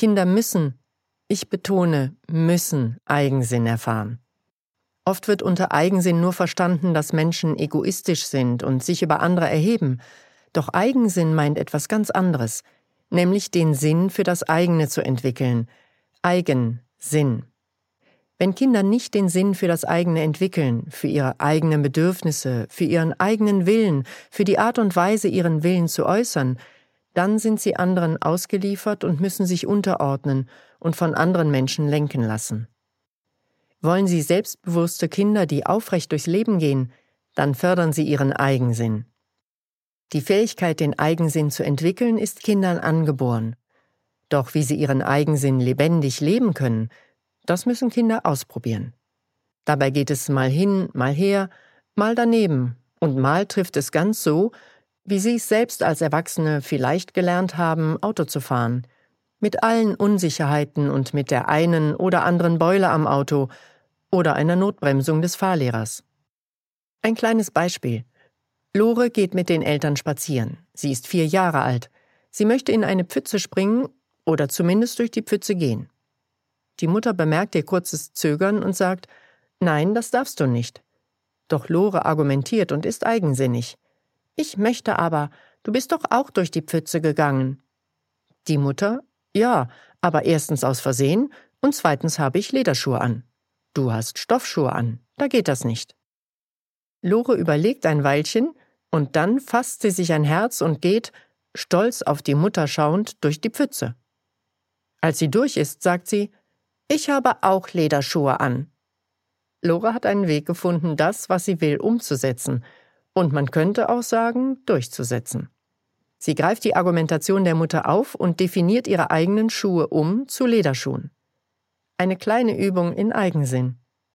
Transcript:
Kinder müssen, ich betone, müssen Eigensinn erfahren. Oft wird unter Eigensinn nur verstanden, dass Menschen egoistisch sind und sich über andere erheben. Doch Eigensinn meint etwas ganz anderes, nämlich den Sinn für das eigene zu entwickeln. Eigensinn. Wenn Kinder nicht den Sinn für das eigene entwickeln, für ihre eigenen Bedürfnisse, für ihren eigenen Willen, für die Art und Weise, ihren Willen zu äußern, dann sind sie anderen ausgeliefert und müssen sich unterordnen und von anderen Menschen lenken lassen. Wollen Sie selbstbewusste Kinder, die aufrecht durchs Leben gehen, dann fördern Sie ihren Eigensinn. Die Fähigkeit, den Eigensinn zu entwickeln, ist Kindern angeboren. Doch wie sie ihren Eigensinn lebendig leben können, das müssen Kinder ausprobieren. Dabei geht es mal hin, mal her, mal daneben und mal trifft es ganz so, wie sie es selbst als Erwachsene vielleicht gelernt haben, Auto zu fahren. Mit allen Unsicherheiten und mit der einen oder anderen Beule am Auto oder einer Notbremsung des Fahrlehrers. Ein kleines Beispiel. Lore geht mit den Eltern spazieren. Sie ist 4 Jahre alt. Sie möchte in eine Pfütze springen oder zumindest durch die Pfütze gehen. Die Mutter bemerkt ihr kurzes Zögern und sagt, »Nein, das darfst du nicht.« Doch Lore argumentiert und ist eigensinnig. »Ich möchte aber, du bist doch auch durch die Pfütze gegangen.« Die Mutter, »Ja, aber erstens aus Versehen und zweitens habe ich Lederschuhe an. Du hast Stoffschuhe an, da geht das nicht.« Lore überlegt ein Weilchen und dann fasst sie sich ein Herz und geht, stolz auf die Mutter schauend, durch die Pfütze. Als sie durch ist, sagt sie, »Ich habe auch Lederschuhe an.« Lore hat einen Weg gefunden, das, was sie will, umzusetzen und man könnte auch sagen, durchzusetzen. Sie greift die Argumentation der Mutter auf und definiert ihre eigenen Schuhe zu Lederschuhen. Eine kleine Übung in Eigensinn.